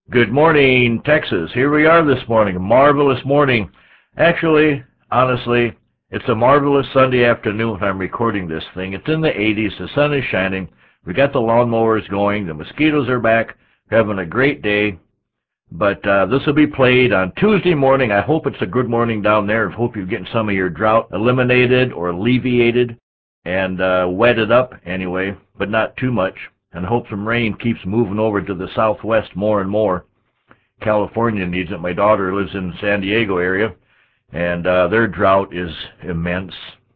Good morning, Texas. Here we are this morning, a marvelous morning. Actually, honestly, it's a marvelous Sunday afternoon when I'm recording this thing. It's in the 80s, the sun is shining, we got the lawnmowers going, the mosquitoes are back, we're having a great day. But this will be played on Tuesday morning. I hope it's a good morning down there. I hope you're getting some of your drought eliminated or alleviated and wetted up anyway, but not too much. And I hope some rain keeps moving over to the southwest more and more. California needs it. My daughter lives in the San Diego area, and their drought is immense.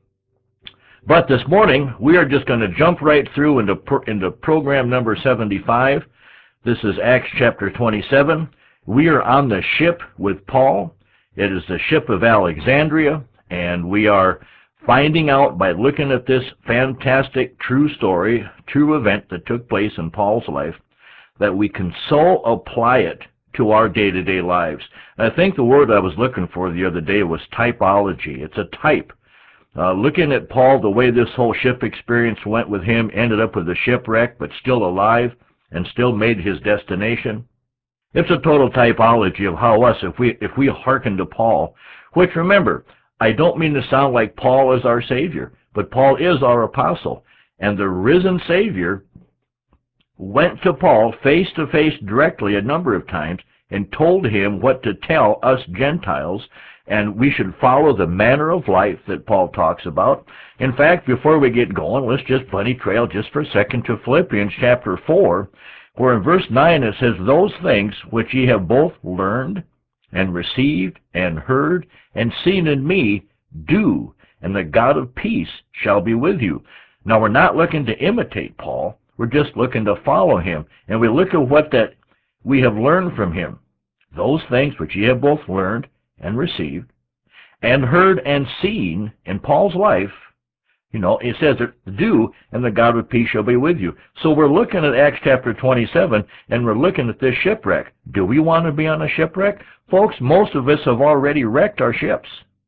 But this morning, we are just going to jump right through into program number 75. This is Acts chapter 27. We are on the ship with Paul. It is the ship of Alexandria, and we are finding out by looking at this fantastic true story, true event that took place in Paul's life, that we can so apply it to our day-to-day lives. And I think the word I was looking for the other day was typology. It's a type. Looking at Paul, the way this whole ship experience went with him, ended up with a shipwreck, but still alive and still made his destination. It's a total typology of how us, if we hearken to Paul, which, remember, I don't mean to sound like Paul is our Savior, but Paul is our apostle. And the risen Savior went to Paul face-to-face directly a number of times and told him what to tell us Gentiles, and we should follow the manner of life that Paul talks about. In fact, before we get going, let's just bunny trail just for a second to Philippians chapter 4, where in verse 9 it says, "Those things which ye have both learned and received and heard and seen in me, do, and the God of peace shall be with you." Now, we're not looking to imitate Paul. We're just looking to follow him. And we look at what that we have learned from him. Those things which ye have both learned and received and heard and seen in Paul's life, it says, do, and the God of peace shall be with you. So we're looking at Acts chapter 27, and we're looking at this shipwreck. Do we want to be on a shipwreck? Folks, most of us have already wrecked our ships.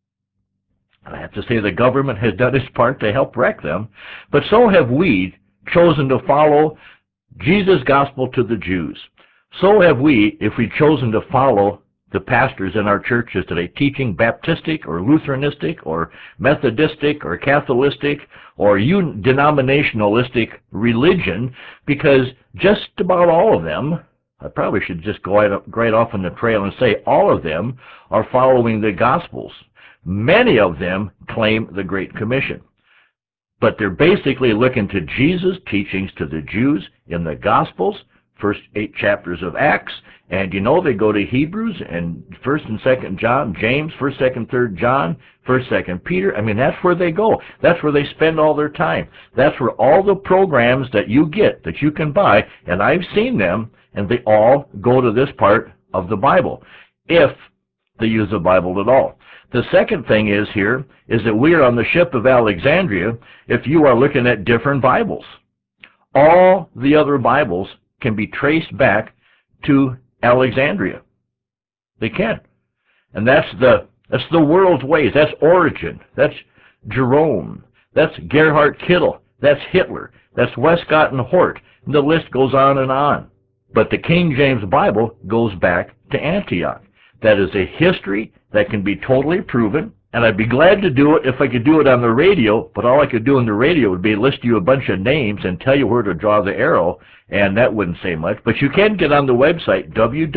I have to say the government has done its part to help wreck them, but so have we chosen to follow Jesus' gospel to the Jews. So have we, if we've chosen to follow the pastors in our churches today, teaching Baptistic or Lutheranistic or Methodistic or Catholicistic or denominationalistic religion, because just about all of them, I probably should just go right off on the trail and say all of them are following the Gospels. Many of them claim the Great Commission. But they're basically looking to Jesus' teachings to the Jews in the Gospels, first 8 chapters of Acts, and they go to Hebrews and 1st and 2nd John, James, 1st, 2nd, 3rd John, 1st, 2nd Peter. I mean, that's where they go. That's where they spend all their time. That's where all the programs that you get, that you can buy, and I've seen them, and they all go to this part of the Bible, if they use the Bible at all. The second thing is that we are on the ship of Alexandria if you are looking at different Bibles. All the other Bibles can be traced back to Alexandria. They can. And that's the world's ways. That's Origen. That's Jerome. That's Gerhard Kittel. That's Hitler. That's Westcott and Hort. And the list goes on and on. But the King James Bible goes back to Antioch. That is a history that can be totally proven, and I'd be glad to do it if I could do it on the radio, but all I could do on the radio would be list you a bunch of names and tell you where to draw the arrow, and that wouldn't say much. But you can get on the website,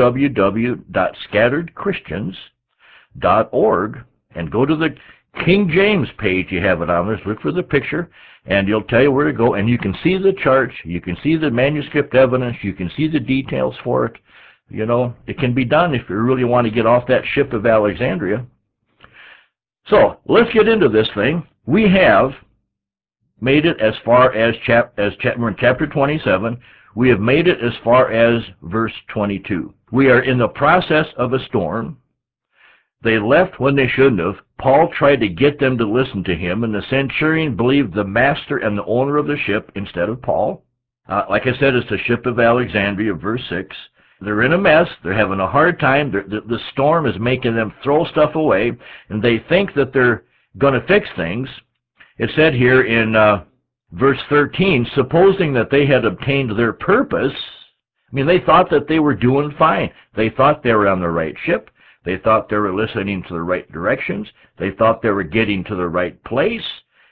www.scatteredchristians.org, and go to the King James page. You have it on there. Look for the picture, and it'll tell you where to go, and you can see the charts, you can see the manuscript evidence, you can see the details for it. It can be done if you really want to get off that ship of Alexandria. So, let's get into this thing. We have made it as far as we're in chapter 27. We have made it as far as verse 22. We are in the process of a storm. They left when they shouldn't have. Paul tried to get them to listen to him, and the centurion believed the master and the owner of the ship instead of Paul. Like I said, it's the ship of Alexandria, verse 6. They're in a mess. They're having a hard time. The storm is making them throw stuff away, and they think that they're going to fix things. It said here in verse 13, supposing that they had obtained their purpose, I mean, they thought that they were doing fine. They thought they were on the right ship. They thought they were listening to the right directions. They thought they were getting to the right place.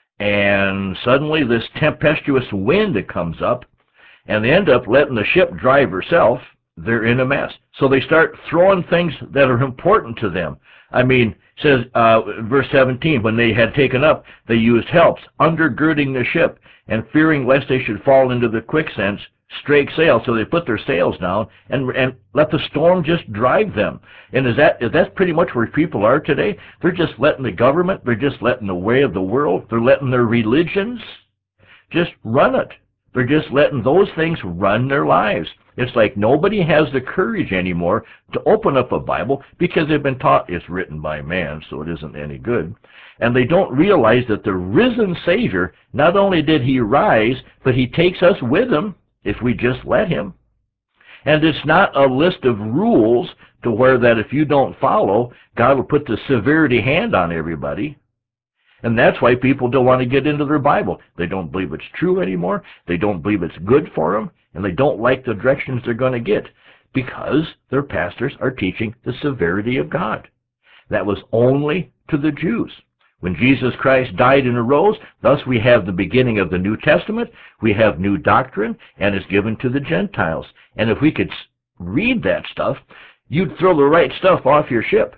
And suddenly this tempestuous wind that comes up, and they end up letting the ship drive herself. They're in a mess. So they start throwing things that are important to them. I mean, it says, verse 17, when they had taken up, they used helps, undergirding the ship, and fearing lest they should fall into the quicksands, strake sail. So they put their sails down and let the storm just drive them. And that's pretty much where people are today? They're just letting the government, they're just letting the way of the world, they're letting their religions just run it. They're just letting those things run their lives. It's like nobody has the courage anymore to open up a Bible because they've been taught it's written by man, so it isn't any good. And they don't realize that the risen Savior, not only did he rise, but he takes us with him if we just let him. And it's not a list of rules to where that if you don't follow, God will put the severity hand on everybody. And that's why people don't want to get into their Bible. They don't believe it's true anymore. They don't believe it's good for them. And they don't like the directions they're going to get because their pastors are teaching the severity of God. That was only to the Jews. When Jesus Christ died and arose, thus we have the beginning of the New Testament. We have new doctrine, and it's given to the Gentiles. And if we could read that stuff, you'd throw the right stuff off your ship.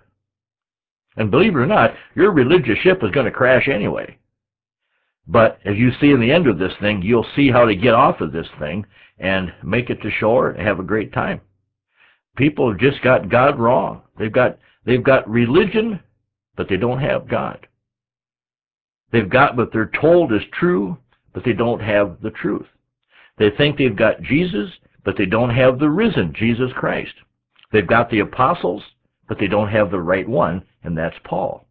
And believe it or not, your religious ship is going to crash anyway. But as you see in the end of this thing, you'll see how to get off of this thing and make it to shore and have a great time. People have just got God wrong. They've got religion, but they don't have God. They've got what they're told is true, but they don't have the truth. They think they've got Jesus, but they don't have the risen Jesus Christ. They've got the apostles, but they don't have the right one, and that's Paul.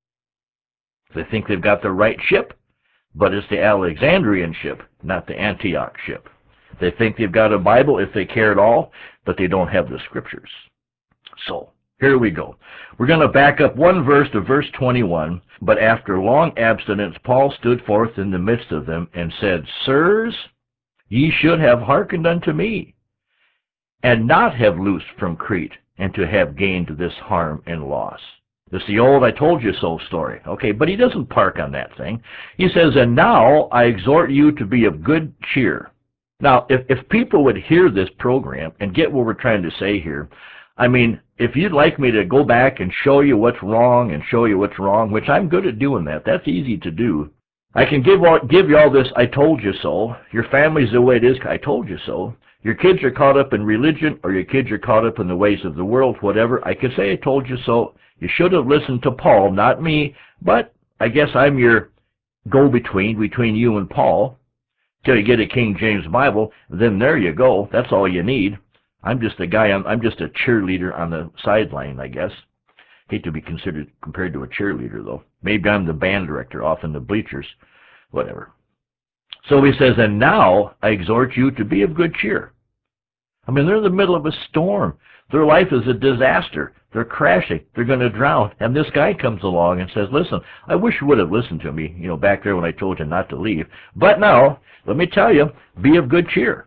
They think they've got the right ship, but it's the Alexandrian ship, not the Antioch ship. They think they've got a Bible if they care at all, but they don't have the Scriptures. So, here we go. We're going to back up one verse to verse 21. But after long abstinence, Paul stood forth in the midst of them and said, Sirs, ye should have hearkened unto me, and not have loosed from Crete, and to have gained this harm and loss. It's the old I told you so story. Okay, but he doesn't park on that thing. He says, and now I exhort you to be of good cheer. Now, if people would hear this program and get what we're trying to say here, I mean, if you'd like me to go back and show you what's wrong and show you what's wrong, which I'm good at doing that, that's easy to do. I can give you all this, I told you so. Your family's the way it is, I told you so. Your kids are caught up in religion, or your kids are caught up in the ways of the world, whatever. I could say I told you so. You should have listened to Paul, not me, but I guess I'm your go-between between you and Paul. Till you get a King James Bible, then there you go. That's all you need. I'm just a guy, I'm just a cheerleader on the sideline, I guess. Hate to be compared to a cheerleader, though. Maybe I'm the band director off in the bleachers, whatever. So he says, and now I exhort you to be of good cheer. I mean, they're in the middle of a storm. Their life is a disaster. They're crashing. They're going to drown. And this guy comes along and says, listen, I wish you would have listened to me, back there when I told you not to leave. But now, let me tell you, be of good cheer.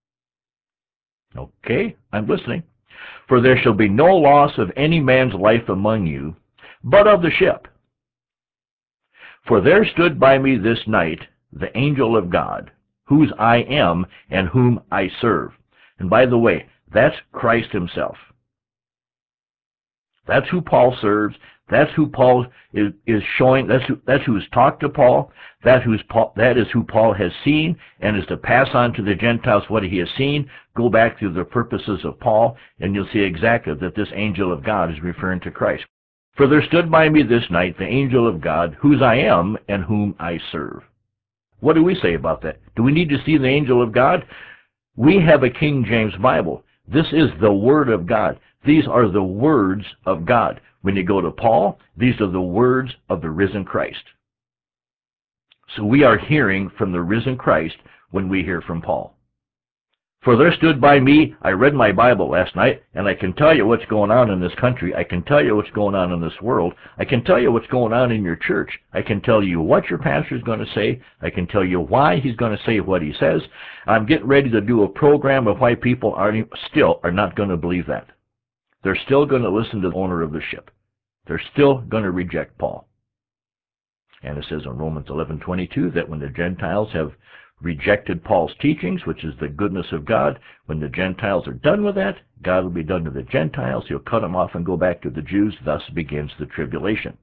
Okay, I'm listening. For there shall be no loss of any man's life among you, but of the ship. For there stood by me this night the angel of God, whose I am and whom I serve. And by the way, that's Christ himself. That's who Paul serves. That's who Paul is showing. That's who's talked to Paul. That is who Paul has seen and is to pass on to the Gentiles what he has seen. Go back through the purposes of Paul, and you'll see exactly that this angel of God is referring to Christ. For there stood by me this night the angel of God, whose I am and whom I serve. What do we say about that? Do we need to see the angel of God? We have a King James Bible. This is the Word of God. These are the words of God. When you go to Paul, these are the words of the risen Christ. So we are hearing from the risen Christ when we hear from Paul. For there stood by me, I read my Bible last night, and I can tell you what's going on in this country. I can tell you what's going on in this world. I can tell you what's going on in your church. I can tell you what your pastor is going to say. I can tell you why he's going to say what he says. I'm getting ready to do a program of why people still are not going to believe that. They're still going to listen to the owner of the ship. They're still going to reject Paul. And it says in Romans 11:22 that when the Gentiles have rejected Paul's teachings, which is the goodness of God, when the Gentiles are done with that, God will be done to the Gentiles. He'll cut them off and go back to the Jews. Thus begins the tribulation.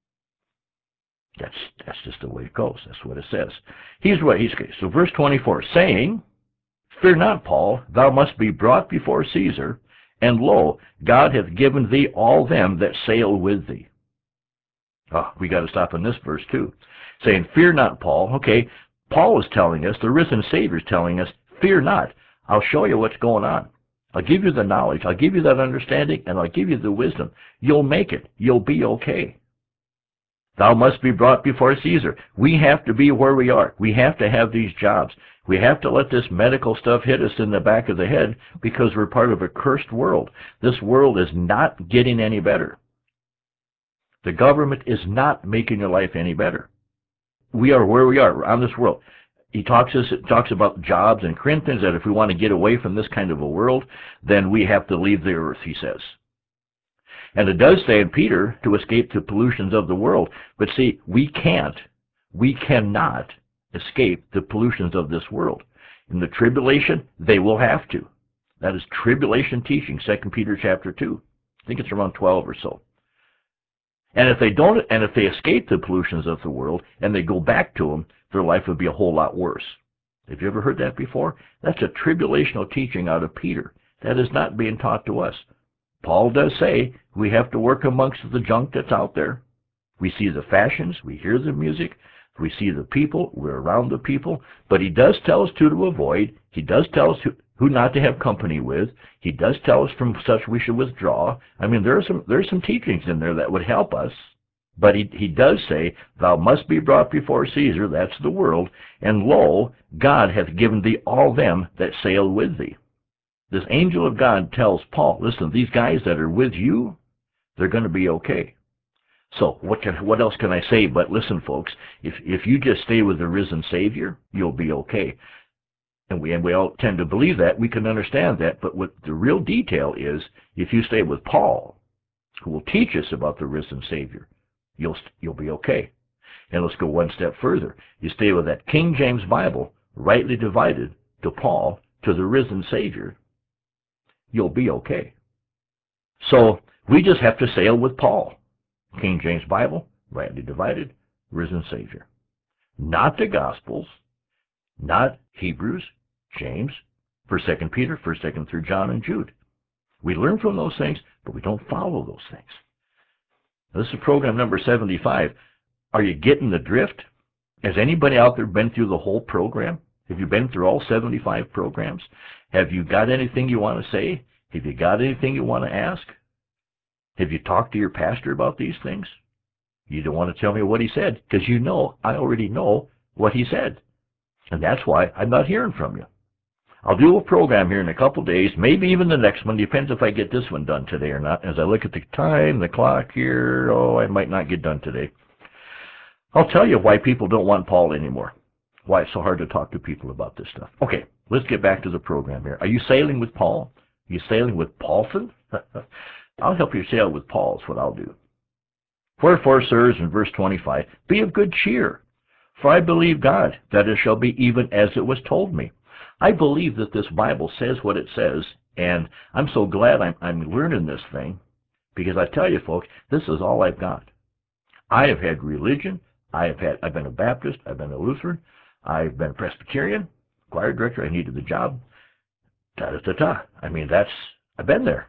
That's just the way it goes. That's what it says. So verse 24, saying, Fear not, Paul, thou must be brought before Caesar, and lo, God hath given thee all them that sail with thee. Oh, we got to stop in this verse too. Saying, Fear not, Paul. Okay, Paul is telling us, the risen Savior is telling us, fear not. I'll show you what's going on. I'll give you the knowledge. I'll give you that understanding, and I'll give you the wisdom. You'll make it. You'll be okay. Thou must be brought before Caesar. We have to be where we are. We have to have these jobs. We have to let this medical stuff hit us in the back of the head because we're part of a cursed world. This world is not getting any better. The government is not making your life any better. We are where we are on this world. He talks about jobs and Corinthians, that if we want to get away from this kind of a world, then we have to leave the earth, he says. And it does say in Peter to escape the pollutions of the world. But see, we cannot escape the pollutions of this world. In the tribulation, they will have to. That is tribulation teaching, 2 Peter chapter 2. I think it's around 12 or so. And if they escape the pollutions of the world and they go back to them, their life would be a whole lot worse. Have you ever heard that before? That's a tribulational teaching out of Peter. That is not being taught to us. Paul does say we have to work amongst the junk that's out there. We see the fashions, we hear the music, we see the people, we're around the people, but he does tell us to avoid. He does tell us who not to have company with. He does tell us from such we should withdraw. I mean, there's some teachings in there that would help us. But he does say, Thou must be brought before Caesar, that's the world, and lo, God hath given thee all them that sail with thee. This angel of God tells Paul, listen, these guys that are with you, they're going to be okay. So what else can I say but listen, folks, if you just stay with the risen Savior, you'll be okay. And we all tend to believe that. We can understand that. But what the real detail is, if you stay with Paul, who will teach us about the risen Savior, you'll be okay. And let's go one step further. You stay with that King James Bible, rightly divided, to Paul, to the risen Savior, you'll be okay. So we just have to sail with Paul. King James Bible, rightly divided, risen Savior. Not the Gospels, not Hebrews, James, 1st, 2nd Peter, 1st, 2nd through John and Jude. We learn from those things, but we don't follow those things. Now, this is program number 75. Are you getting the drift? Has anybody out there been through the whole program? Have you been through all 75 programs? Have you got anything you want to say? Have you got anything you want to ask? Have you talked to your pastor about these things? You don't want to tell me what he said, because you know I already know what he said. And that's why I'm not hearing from you. I'll do a program here in a couple days, maybe even the next one. Depends if I get this one done today or not. As I look at the time, the clock here, I might not get done today. I'll tell you why people don't want Paul anymore. Why it's so hard to talk to people about this stuff. Okay, let's get back to the program here. Are you sailing with Paul? Are you sailing with Paulson? I'll help you sail with Paul is what I'll do. Wherefore, sirs, in verse 25, be of good cheer, for I believe God, that it shall be even as it was told me. I believe that this Bible says what it says, and I'm so glad I'm learning this thing, because I tell you, folks, this is all I've got. I have had religion. I've been a Baptist. I've been a Lutheran. I've been a Presbyterian, choir director. I needed the job. Ta-da-ta-ta. I mean, I've been there.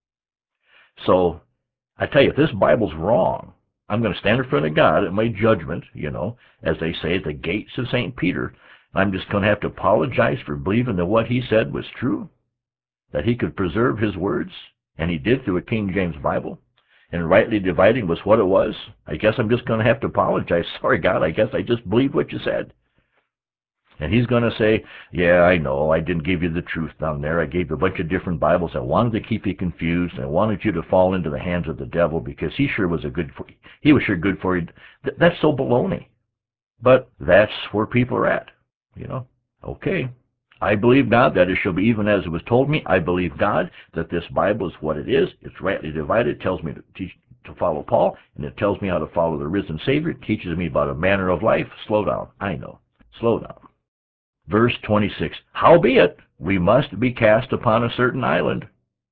So I tell you, if this Bible's wrong, I'm going to stand in front of God at my judgment, as they say, at the gates of St. Peter. I'm just going to have to apologize for believing that what he said was true, that he could preserve his words, and he did through a King James Bible, and rightly dividing was what it was. I guess I'm just going to have to apologize. Sorry, God, I guess I just believed what you said. And he's going to say, yeah, I know, I didn't give you the truth down there. I gave you a bunch of different Bibles. I wanted to keep you confused. I wanted you to fall into the hands of the devil because he was sure good for you. That's so baloney. But that's where people are at, you know. Okay, I believe God that it shall be even as it was told me. I believe God that this Bible is what it is. It's rightly divided. It tells me to follow Paul, and it tells me how to follow the risen Savior. It teaches me about a manner of life. Slow down. I know. Slow down. Verse 26, howbeit, we must be cast upon a certain island.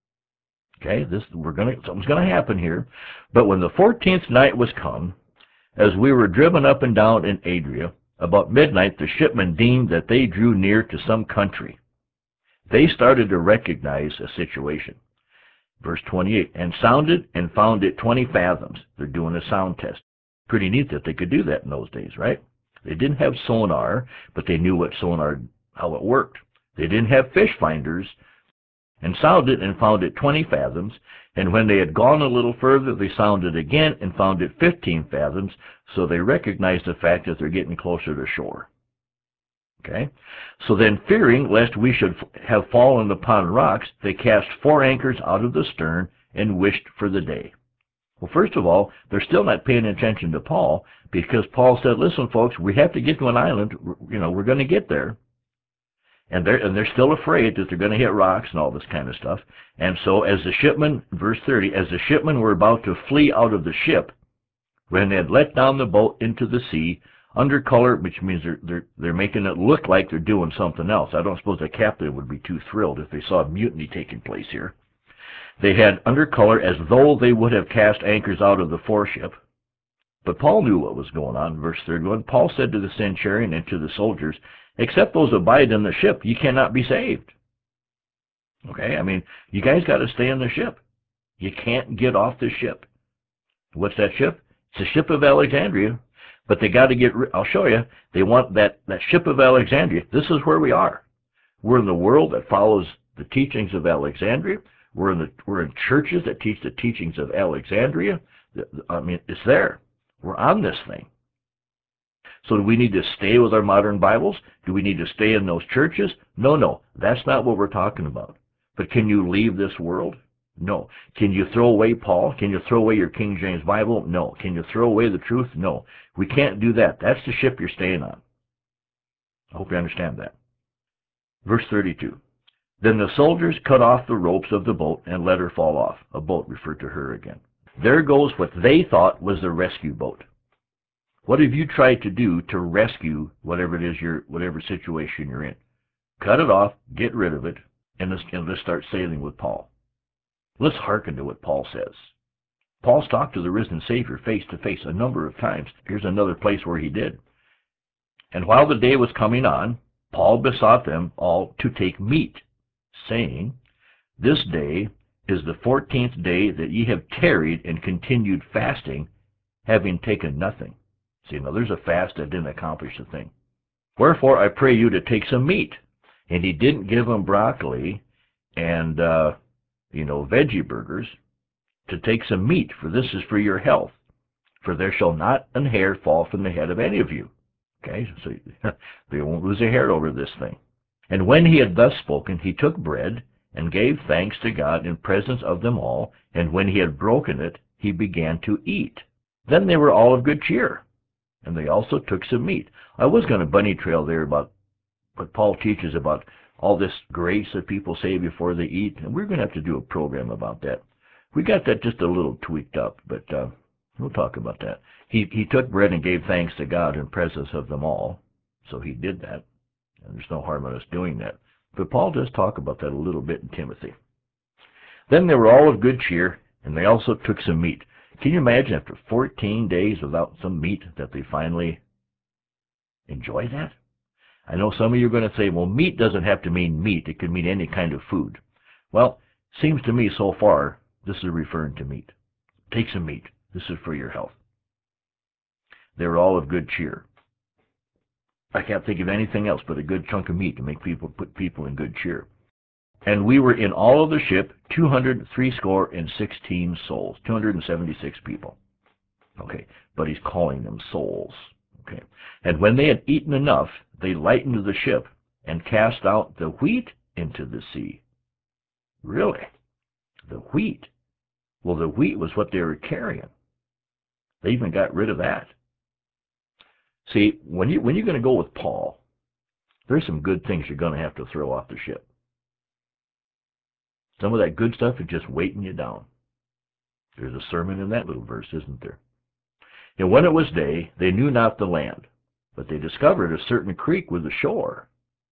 Okay, something's going to happen here. But when the 14th night was come, as we were driven up and down in Adria, about midnight the shipmen deemed that they drew near to some country. They started to recognize a situation. Verse 28, and sounded and found it 20 fathoms. They're doing a sound test. Pretty neat that they could do that in those days, right? They didn't have sonar, but they knew how it worked. They didn't have fish finders, and sounded and found it 20 fathoms. And when they had gone a little further, they sounded again and found it 15 fathoms. So they recognized the fact that they're getting closer to shore. Okay? So then, fearing lest we should have fallen upon rocks, they cast 4 anchors out of the stern and wished for the day. Well, first of all, they're still not paying attention to Paul, because Paul said, listen, folks, we have to get to an island. We're going to get there. And they're still afraid that they're going to hit rocks and all this kind of stuff. And so as the shipmen, verse 30, as the shipmen were about to flee out of the ship, when they had let down the boat into the sea, under color, which means they're making it look like they're doing something else. I don't suppose the captain would be too thrilled if they saw a mutiny taking place here. They had under color as though they would have cast anchors out of the foreship. But Paul knew what was going on. Verse 31, Paul said to the centurion and to the soldiers, except those abide in the ship, ye cannot be saved. Okay, I mean, you guys got to stay in the ship. You can't get off the ship. What's that ship? It's the ship of Alexandria. But they got to I'll show you, they want that ship of Alexandria. This is where we are. We're in the world that follows the teachings of Alexandria. We're in churches that teach the teachings of Alexandria. I mean, it's there. We're on this thing. So do we need to stay with our modern Bibles? Do we need to stay in those churches? No, that's not what we're talking about. But can you leave this world? No. Can you throw away Paul? Can you throw away your King James Bible? No. Can you throw away the truth? No. We can't do that. That's the ship you're staying on. I hope you understand that. Verse 32. Then the soldiers cut off the ropes of the boat and let her fall off. A boat referred to her again. There goes what they thought was the rescue boat. What have you tried to do to rescue whatever it is whatever situation you're in? Cut it off, get rid of it, and let's start sailing with Paul. Let's hearken to what Paul says. Paul's talked to the risen Savior face to face a number of times. Here's another place where he did. And while the day was coming on, Paul besought them all to take meat, saying, this day is the 14th day that ye have tarried and continued fasting, having taken nothing. See, now there's a fast that didn't accomplish the thing. Wherefore I pray you to take some meat. And he didn't give them broccoli and, veggie burgers. To take some meat, for this is for your health. For there shall not an hair fall from the head of any of you. Okay, so they won't lose a hair over this thing. And when he had thus spoken, he took bread and gave thanks to God in presence of them all. And when he had broken it, he began to eat. Then they were all of good cheer. And they also took some meat. I was going to bunny trail there about what Paul teaches about all this grace that people say before they eat. And we're going to have to do a program about that. We got that just a little tweaked up, but we'll talk about that. He took bread and gave thanks to God in presence of them all. So he did that. And there's no harm in us doing that. But Paul does talk about that a little bit in Timothy. Then they were all of good cheer, and they also took some meat. Can you imagine after 14 days without some meat that they finally enjoy that? I know some of you are going to say, well, meat doesn't have to mean meat. It could mean any kind of food. Well, seems to me so far this is referring to meat. Take some meat. This is for your health. They were all of good cheer. I can't think of anything else but a good chunk of meat to put people in good cheer. And we were in all of the ship 216 souls, 276 people. Okay, but he's calling them souls. Okay, and when they had eaten enough, they lightened the ship and cast out the wheat into the sea. Really? The wheat? Well, the wheat was what they were carrying. They even got rid of that. See, when you're going to go with Paul, there's some good things you're going to have to throw off the ship. Some of that good stuff is just weighting you down. There's a sermon in that little verse, isn't there? And when it was day, they knew not the land, but they discovered a certain creek with a shore,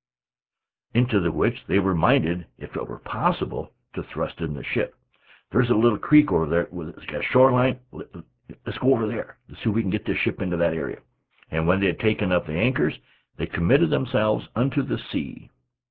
into the which they were minded, if it were possible, to thrust in the ship. There's a little creek over there with it's got a shoreline. Let's go over there. Let's see if we can get this ship into that area. And when they had taken up the anchors, they committed themselves unto the sea,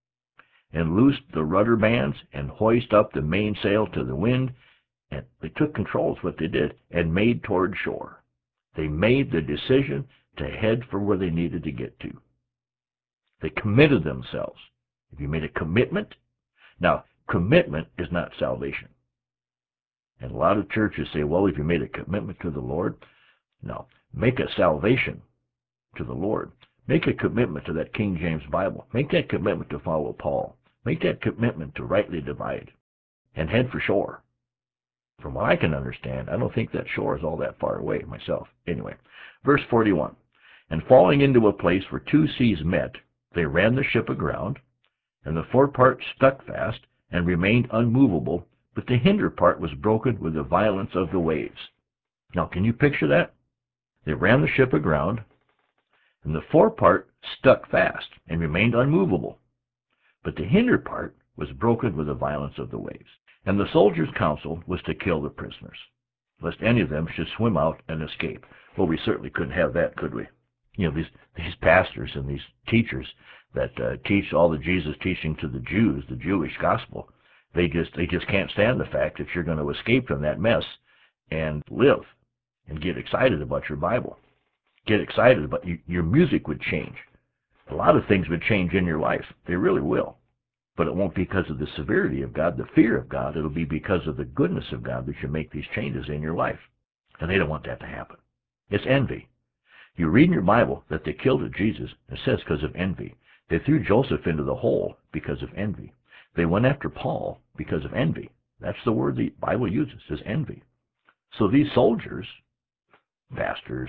and loosed the rudder bands, and hoisted up the mainsail to the wind, and they took control, is what they did, and made toward shore. They made the decision to head for where they needed to get to. They committed themselves. If you made a commitment, now, commitment is not salvation. And a lot of churches say, well, if you made a commitment to the Lord, no. Make a salvation to the Lord. Make a commitment to that King James Bible. Make that commitment to follow Paul. Make that commitment to rightly divide and head for shore. From what I can understand, I don't think that shore is all that far away myself. Anyway, verse 41. And falling into a place where two seas met, they ran the ship aground, and the forepart stuck fast and remained unmovable, but the hinder part was broken with the violence of the waves. Now, can you picture that? They ran the ship aground, and the forepart stuck fast and remained unmovable, but the hinder part was broken with the violence of the waves. And the soldiers' counsel was to kill the prisoners, lest any of them should swim out and escape. Well, we certainly couldn't have that, could we? You know, these pastors and these teachers that teach all the Jesus teaching to the Jews, the Jewish gospel, they just can't stand the fact that you're going to escape from that mess and live and get excited about your Bible. Get excited about your music would change. A lot of things would change in your life. They really will. But it won't be because of the severity of God, the fear of God. It'll be because of the goodness of God that you make these changes in your life. And they don't want that to happen. It's envy. You read in your Bible that they killed Jesus. It says because of envy. They threw Joseph into the hole because of envy. They went after Paul because of envy. That's the word the Bible uses, is envy. So these soldiers, pastors,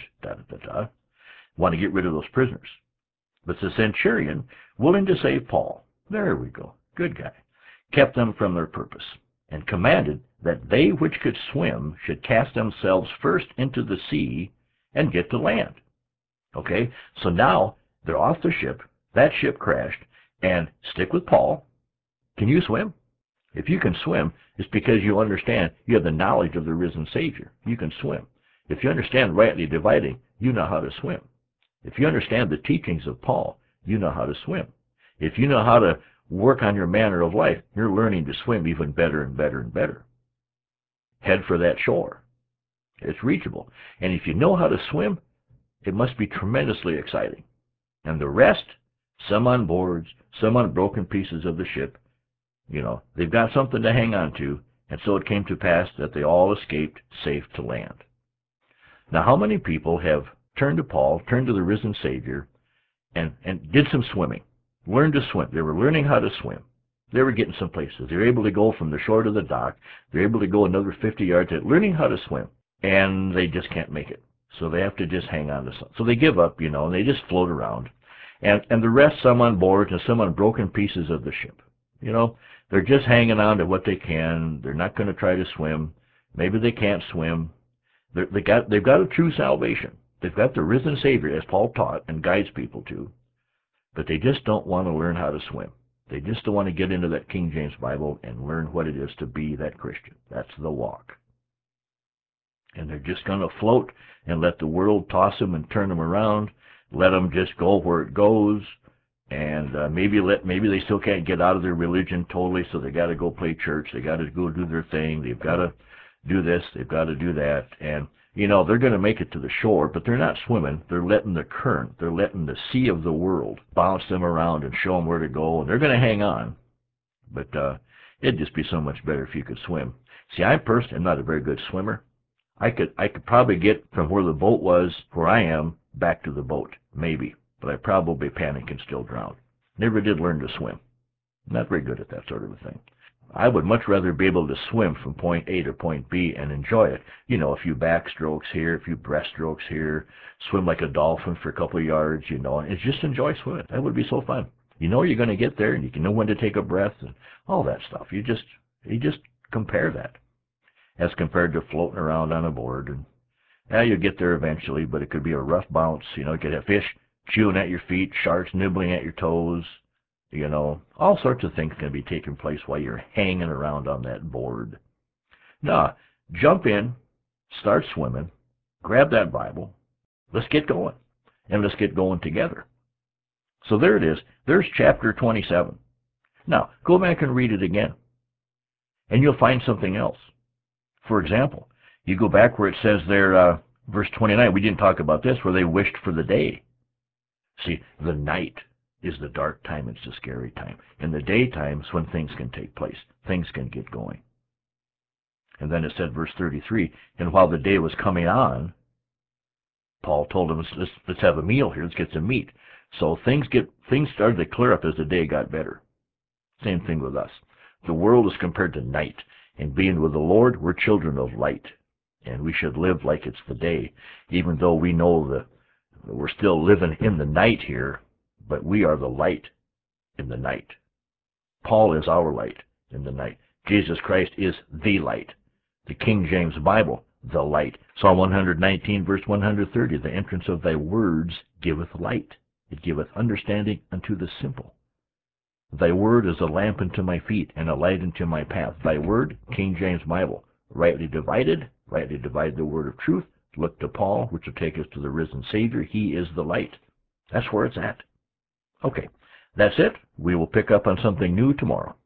want to get rid of those prisoners. But the centurion, willing to save Paul, there we go, good guy, kept them from their purpose, and commanded that they which could swim should cast themselves first into the sea and get to land. Okay, so now they're off the ship, that ship crashed, and stick with Paul. Can you swim? If you can swim, it's because you understand, you have the knowledge of the risen Savior. You can swim. If you understand rightly dividing, you know how to swim. If you understand the teachings of Paul, you know how to swim. If you know how to work on your manner of life, you're learning to swim even better and better and better. Head for that shore. It's reachable. And if you know how to swim, it must be tremendously exciting. And the rest, some on boards, some on broken pieces of the ship, they've got something to hang on to, and so it came to pass that they all escaped safe to land. Now, how many people have turned to Paul, turned to the risen Savior, and did some swimming, learned to swim? They were learning how to swim. They were getting some places. They were able to go from the shore to the dock. They were able to go another 50 yards, learning how to swim, and they just can't make it. So they have to just hang on to something. So they give up, and they just float around. And the rest, some on board and some on broken pieces of the ship. They're just hanging on to what they can. They're not going to try to swim. Maybe they can't swim. They've got a true salvation. They've got the risen Savior, as Paul taught and guides people to. But they just don't want to learn how to swim. They just don't want to get into that King James Bible and learn what it is to be that Christian. That's the walk. And they're just going to float and let the world toss them and turn them around. Let them just go where it goes. And maybe they still can't get out of their religion totally, so they got to go play church. They got to go do their thing. They've got to do this. They've got to do that. And, they're going to make it to the shore, but they're not swimming. They're letting the current, they're letting the sea of the world bounce them around and show them where to go. And they're going to hang on. But it'd just be so much better if you could swim. See, I personally am not a very good swimmer. I could probably get from where the boat was, where I am, back to the boat, maybe. but I probably panic and still drown. Never did learn to swim. Not very good at that sort of a thing. I would much rather be able to swim from point A to point B and enjoy it. You know, a few backstrokes here, a few breaststrokes here, swim like a dolphin for a couple of yards, you know, and just enjoy swimming. That would be so fun. You know you're going to get there, and you can know when to take a breath and all that stuff. You just compare that as compared to floating around on a board. And yeah, you'll get there eventually, but it could be a rough bounce. You know, you could have fish chewing at your feet, sharks nibbling at your toes. You know, all sorts of things can be taking place while you're hanging around on that board. Now, jump in, start swimming, grab that Bible, let's get going, and let's get going together. So there it is. There's chapter 27. Now, go back and read it again, and you'll find something else. For example, you go back where it says there, verse 29, we didn't talk about this, where they wished for the day. See, the night is the dark time, it's the scary time. In the daytime is when things can take place, things can get going. And then it said, verse 33, and while the day was coming on, Paul told them, let's have a meal here, let's get some meat. So things started to clear up as the day got better. Same thing with us. The world is compared to night, and being with the Lord, we're children of light, and we should live like it's the day, even though we know that we're still living in the night here, but we are the light in the night. Paul is our light in the night. Jesus Christ is the light. The King James Bible, the light. Psalm 119, verse 130, the entrance of thy words giveth light. It giveth understanding unto the simple. Thy word is a lamp unto my feet and a light unto my path. Thy word, King James Bible, rightly divide the word of truth. Look to Paul, which will take us to the risen Savior. He is the light. That's where it's at. Okay, that's it. We will pick up on something new tomorrow.